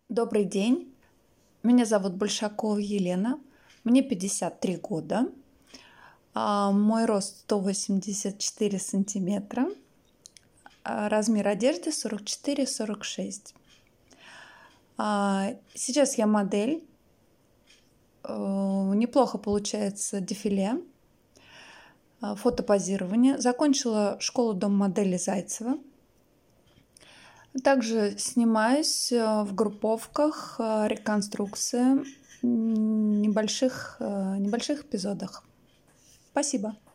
Добрый день, меня зовут Большакова Елена, мне 53 года, мой рост 184 сантиметра, размер одежды 44-46. Сейчас я модель, неплохо получается дефиле, фотопозирование. Закончила школу дом модели Зайцева. Также снимаюсь в групповках, реконструкции, небольших эпизодах. Спасибо.